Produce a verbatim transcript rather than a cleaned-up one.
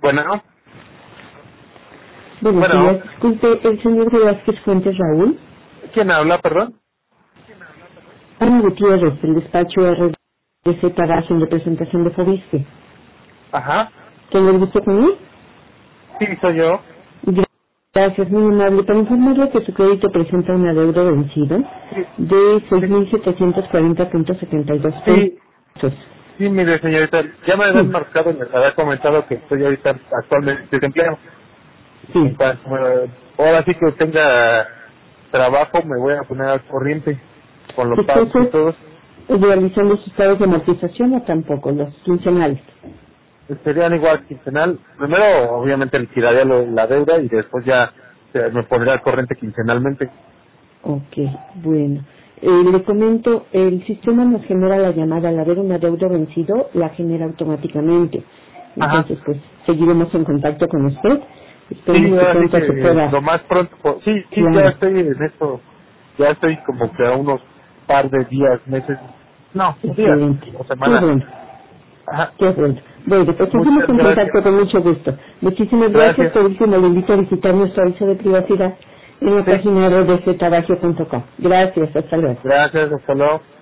Bueno, Buenos bueno, días, disculpe, el señor Velázquez Fuentes Raúl. ¿quién habla, perdón? Ana Gutiérrez, del despacho R D C Paraje en representación de Fobiste. Ajá, ¿Quién le gusta conmigo? sí, soy yo. Gracias, muy amable. Para informarle que su crédito presenta una deuda vencida Sí, de seis mil setecientos cuarenta punto setenta y dos sí, pesos. sí, mire, señorita, ya me habían Sí, marcado y me había comentado que estoy ahorita actualmente desempleado. En sí. cuanto, bueno, ahora sí que tenga trabajo, me voy a poner al corriente con los ¿Su pagos esposo y todo. es realizando sus pagos de amortización o tampoco, los quincenales? Serían igual quincenal. Primero, obviamente, liquidaría lo- la deuda y después ya eh, me pondría al corriente quincenalmente. Ok, bueno. Eh, le comento, el sistema nos genera la llamada al haber una deuda vencido, la genera automáticamente. Ajá. Entonces, pues, seguiremos en contacto con usted. Sí, Esperemos que ahora sí pronto se que pueda. lo más pronto, po- sí, sí, ya Claro, estoy en esto, ya estoy como que a unos par de días, meses, no, días excelente. o Qué semanas. bueno, Ajá, qué bueno. Bueno, pues seguimos muchas en gracias, contacto con mucho gusto. Muchísimas gracias. gracias, Por último, le invito a visitar nuestro aviso de privacidad en la sí, página r d c tabagio punto com. Gracias, hasta luego. gracias, hasta luego.